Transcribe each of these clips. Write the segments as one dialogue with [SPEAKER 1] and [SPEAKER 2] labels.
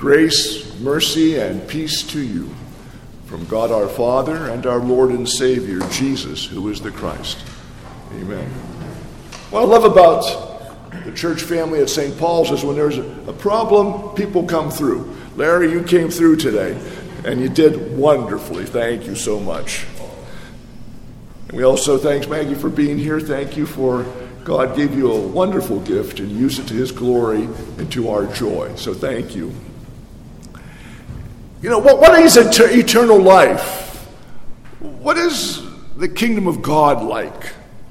[SPEAKER 1] Grace, mercy, and peace to you from God our Father and our Lord and Savior, Jesus, who is the Christ. Amen. What I love about the church family at St. Paul's is when there's a problem, people come through. Larry, you came through today, and you did wonderfully. Thank you so much. And we also thank Maggie for being here. Thank you for God gave you a wonderful gift and used it to his glory and to our joy. So thank you. You know, what is eternal life? What is the kingdom of God like?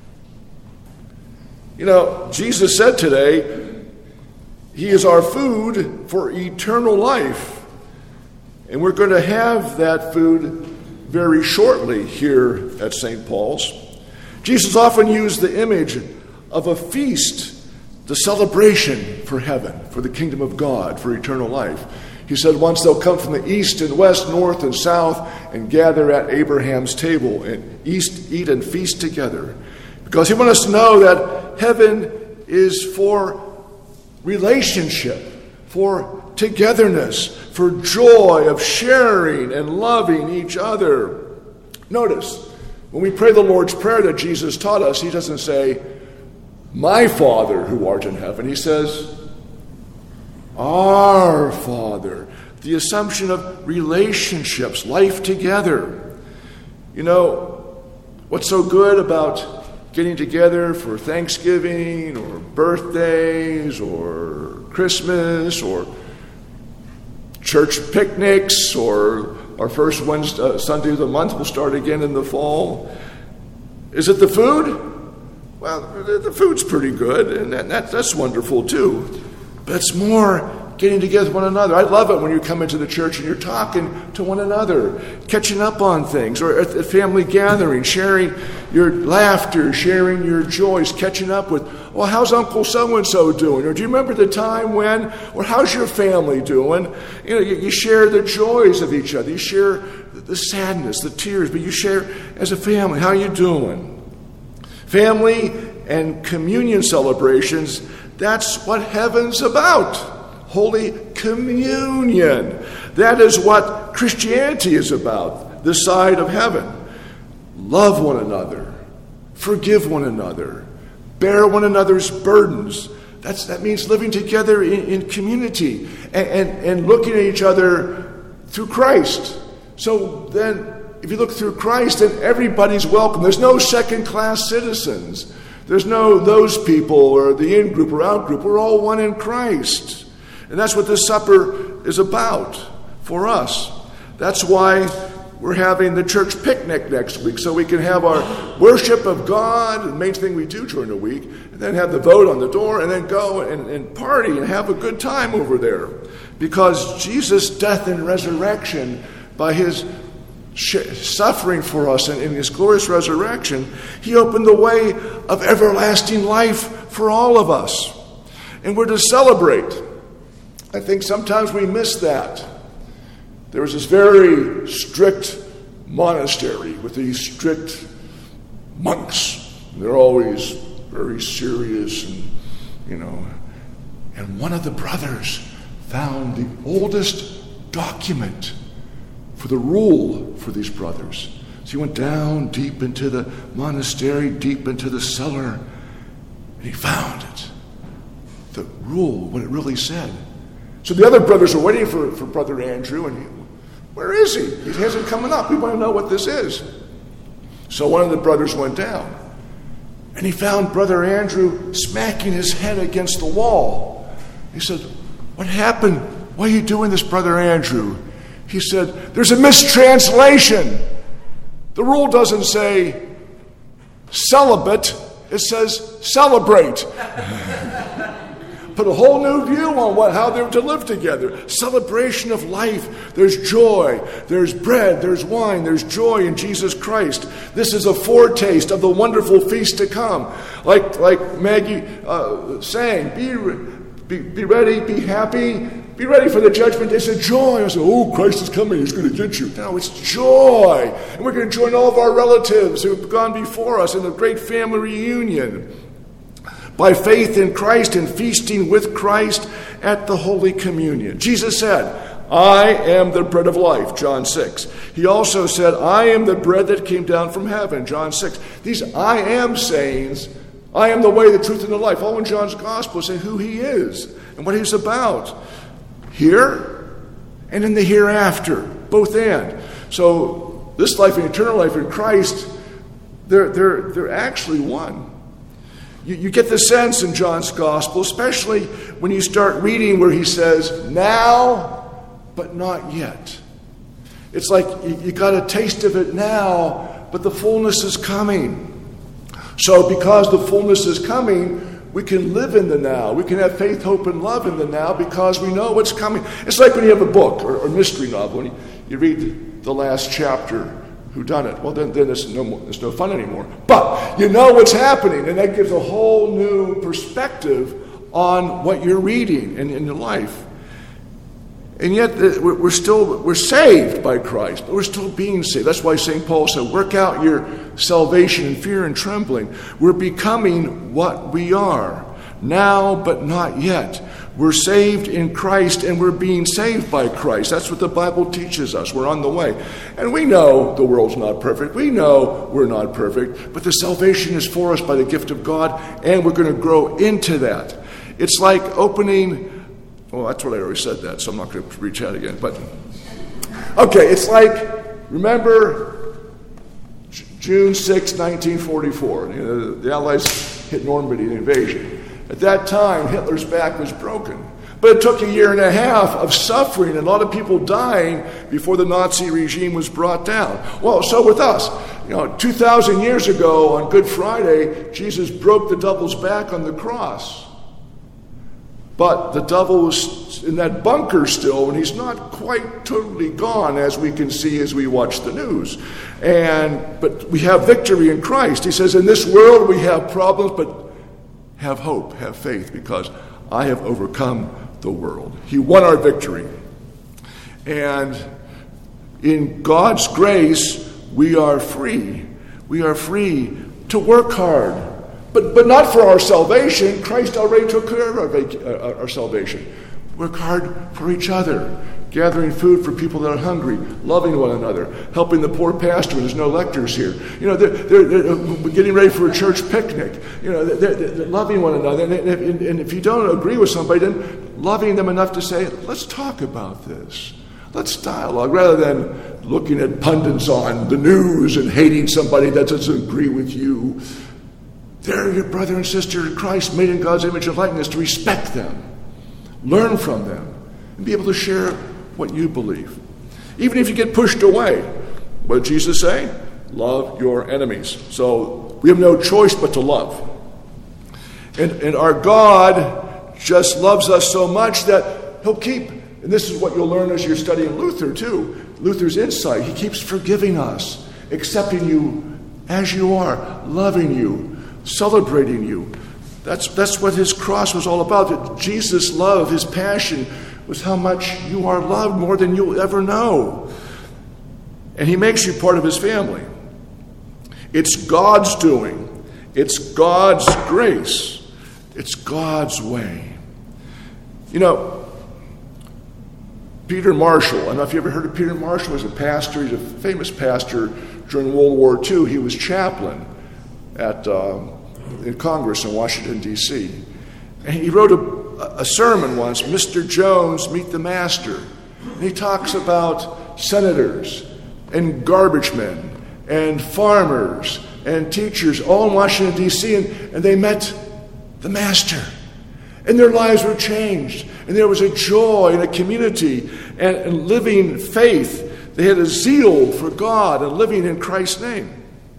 [SPEAKER 1] You know, Jesus said today, he is our food for eternal life. And we're going to have that food very shortly here at St. Paul's. Jesus often used the image of a feast, the celebration for heaven, for the kingdom of God, for eternal life. He said once they'll come from the east and west, north and south, and gather at Abraham's table and eat and feast together. Because he wants us to know that heaven is for relationship, for togetherness, for joy of sharing and loving each other. Notice, when we pray the Lord's Prayer that Jesus taught us, he doesn't say, "My Father who art in heaven." He says, "Our Father." The assumption of relationships, life together. You know, what's so good about getting together for Thanksgiving or birthdays or Christmas or church picnics or our first Sunday of the month will start again in the fall? Is it the food? Well, the food's pretty good, and that's wonderful too. But it's more getting together with one another. I love it when you come into the church and you're talking to one another, catching up on things, or at a family gathering, sharing your laughter, sharing your joys, catching up with, well, how's Uncle so-and-so doing? Or do you remember the time when? Or how's your family doing? You know, you share the joys of each other. You share the sadness, the tears, but you share as a family. How are you doing? Family and communion celebrations, that's what heaven's about. Holy Communion. That is what Christianity is about, the side of heaven. Love one another. Forgive one another. Bear one another's burdens. That means living together in community and looking at each other through Christ. So then, if you look through Christ, then everybody's welcome. There's no second-class citizens. There's no those people or the in-group or out-group. We're all one in Christ. And that's what this supper is about for us. That's why we're having the church picnic next week, so we can have our worship of God, the main thing we do during the week, and then have the vote on the door, and then go and party and have a good time over there. Because Jesus' death and resurrection, by his suffering for us and in his glorious resurrection, he opened the way of everlasting life for all of us. And we're to celebrate. I think sometimes we miss that. There was this very strict monastery with these strict monks. They're always very serious and one of the brothers found the oldest document for the rule for these brothers. So he went down deep into the monastery, deep into the cellar, and he found it. The rule, what it really said. So the other brothers are waiting for Brother Andrew, and where is he? He hasn't come up. We want to know what this is. So one of the brothers went down, and he found Brother Andrew smacking his head against the wall. He said, "What happened? Why are you doing this, Brother Andrew?" He said, "There's a mistranslation. The rule doesn't say celibate, it says celebrate." Put a whole new view on how they were to live together. Celebration of life. There's joy. There's bread. There's wine. There's joy in Jesus Christ. This is a foretaste of the wonderful feast to come. Like Maggie sang, be ready, be happy, be ready for the judgment. It's a joy. I said, oh, Christ is coming. He's going to get you. No, it's joy. And we're going to join all of our relatives who have gone before us in a great family reunion. by faith in Christ and feasting with Christ at the Holy Communion. Jesus said, I am the bread of life, John 6. He also said, I am the bread that came down from heaven, John 6. These I am sayings, I am the way, the truth, and the life, all in John's gospel say who he is and what he's about. Here and in the hereafter, both and. So this life and eternal life in Christ, they're actually one. You get the sense in John's gospel, especially when you start reading where he says, now, but not yet. It's like you got a taste of it now, but the fullness is coming. So because the fullness is coming, we can live in the now. We can have faith, hope, and love in the now because we know what's coming. It's like when you have a book or mystery novel and you read the last chapter, who done it? Well, then there's no fun anymore. But you know what's happening, and that gives a whole new perspective on what you're reading in your life. And yet we're saved by Christ, but we're still being saved. That's why St. Paul said, work out your salvation in fear and trembling. We're becoming what we are. Now, but not yet. We're saved in Christ, and we're being saved by Christ. That's what the Bible teaches us. We're on the way. And we know the world's not perfect. We know we're not perfect. But the salvation is for us by the gift of God, and we're going to grow into that. It's like opening... Well, that's what I already said that, so I'm not going to reach out again. But, okay, it's like, remember June 6, 1944. The Allies hit Normandy, the invasion. At that time, Hitler's back was broken. But it took a year and a half of suffering and a lot of people dying before the Nazi regime was brought down. Well, so with us. 2,000 years ago on Good Friday, Jesus broke the devil's back on the cross. But the devil was in that bunker still, and he's not quite totally gone, as we can see as we watch the news. But we have victory in Christ. He says, in this world we have problems, but have hope, have faith, because I have overcome the world. He won our victory. And in God's grace, we are free. We are free to work hard. But not for our salvation. Christ already took care of our salvation. Work hard for each other. Gathering food for people that are hungry. Loving one another. Helping the poor pastor when there's no lectors here. They're getting ready for a church picnic. They're loving one another. And if you don't agree with somebody, then loving them enough to say, let's talk about this. Let's dialogue. Rather than looking at pundits on the news and hating somebody that doesn't agree with you. They're your brother and sister in Christ, made in God's image and likeness, to respect them, learn from them, and be able to share what you believe. Even if you get pushed away, what did Jesus say? Love your enemies. So we have no choice but to love. And our God just loves us so much that he'll keep, and this is what you'll learn as you're studying Luther too, Luther's insight. He keeps forgiving us, accepting you as you are, loving you, celebrating you. That's what his cross was all about. Jesus' love, his passion, was how much you are loved more than you'll ever know. And he makes you part of his family. It's God's doing. It's God's grace. It's God's way. Peter Marshall, I don't know if you ever heard of Peter Marshall. He was a pastor. He's a famous pastor during World War II. He was chaplain in Congress in Washington, D.C. And he wrote a sermon once, Mr. Jones, Meet the Master. And he talks about senators and garbage men and farmers and teachers all in Washington, D.C. And they met the Master. And their lives were changed. And there was a joy and a community and living faith. They had a zeal for God and living in Christ's name.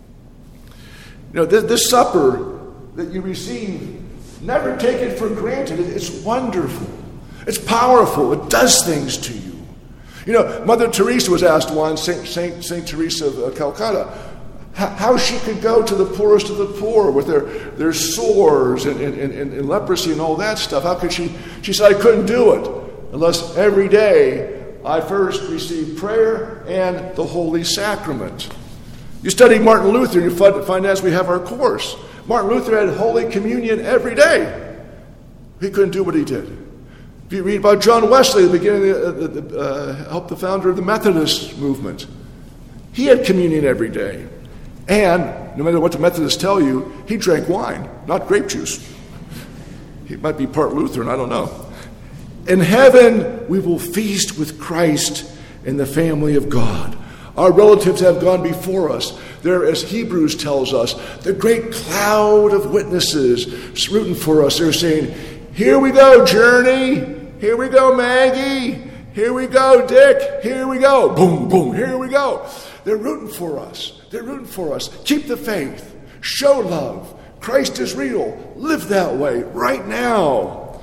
[SPEAKER 1] This supper that you receive, never take it for granted. It's wonderful. It's powerful. It does things to you. Mother Teresa was asked once, Saint Teresa of Calcutta, how she could go to the poorest of the poor with their sores and leprosy and all that stuff. How could she? She said, I couldn't do it unless every day I first received prayer and the Holy Sacrament. You study Martin Luther, and you find as we have our course. Martin Luther had Holy Communion every day. He couldn't do what he did. If you read about John Wesley, the beginning, helped the founder of the Methodist movement, he had communion every day. And no matter what the Methodists tell you, he drank wine, not grape juice. He might be part Lutheran, I don't know. In heaven, we will feast with Christ in the family of God. Our relatives have gone before us. They're, as Hebrews tells us, the great cloud of witnesses rooting for us. They're saying, here we go, Journey. Here we go, Maggie. Here we go, Dick. Here we go. Boom, boom. Here we go. They're rooting for us. They're rooting for us. Keep the faith. Show love. Christ is real. Live that way right now.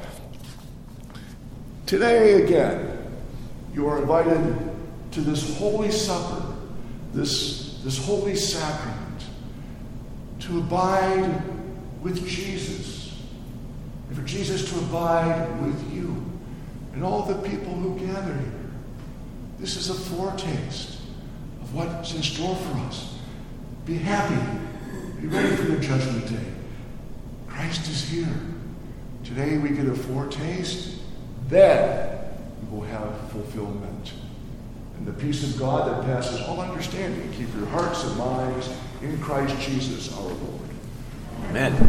[SPEAKER 1] Today, again, you are invited to this Holy Supper, this holy sacrament, to abide with Jesus, and for Jesus to abide with you and all the people who gather here. This is a foretaste of what's in store for us. Be happy. Be ready for the judgment day. Christ is here. Today we get a foretaste. Then we will have fulfillment. And the peace of God that passes all understanding, keep your hearts and minds in Christ Jesus our Lord.
[SPEAKER 2] Amen.